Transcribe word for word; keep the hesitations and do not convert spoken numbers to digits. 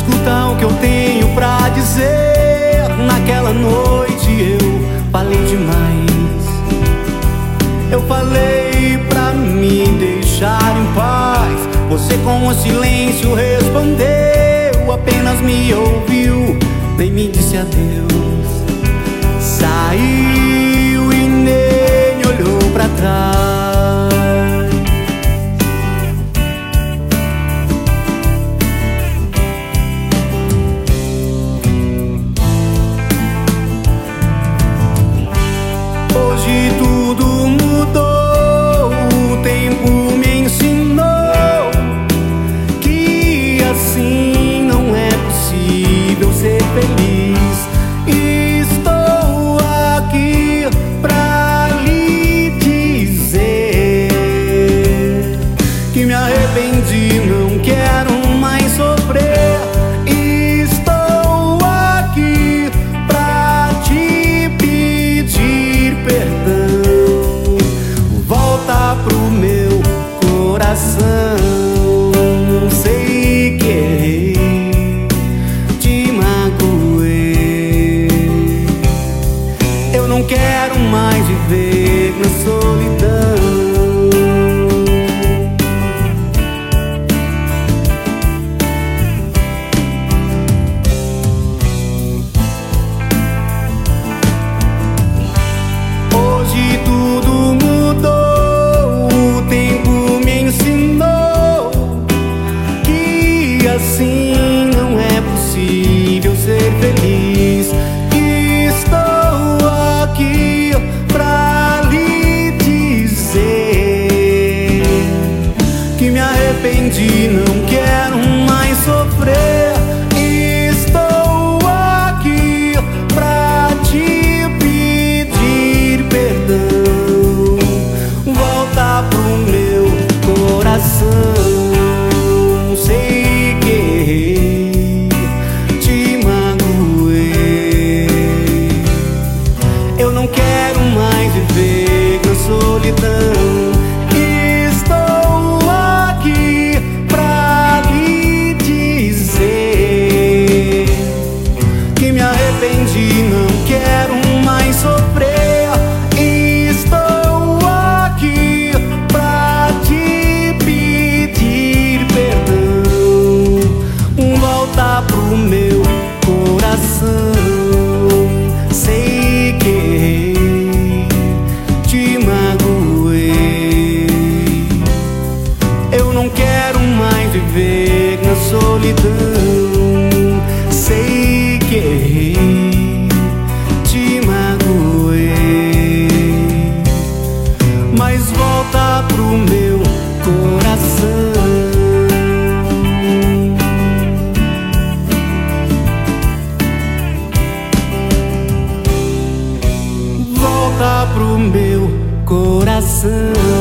escuta o que eu tenho pra dizer. Naquela noite eu falei demais. Eu falei pra me deixar em paz. Você com o silêncio respondeu, apenas me ouviu, nem me disse adeus. Saiu e nem olhou pra trás. Hoje tudo mudou, o tempo me ensinou que assim não é possível ser feliz. Estou aqui pra lhe dizer que me arrependi, não quero mais sofrer. Estou aqui pra te pedir perdão. Volta pro meu coração. Sei que errei, te magoei. Eu não quero mais viver na solidão. Hoje tudo mudou, o tempo me ensinou que assim não é possível ser feliz. Estou aqui pra lhe dizer que me arrependi, não quero mais sofrer. Estou aqui pra te pedir perdão. Volta pro meu coração. Sei que errei, te magoei. Eu não quero mais viver na solidão. Estou aqui pra lhe dizer que me arrependi, não quero mais sofrer. Estou aqui pra te pedir perdão. Volta pro meu coração. Sei que errei, te magoei. Eu não quero mais viver na solidão. Sei que errei, te magoei. Mas volta pro meu coração. Volta pro meu coração.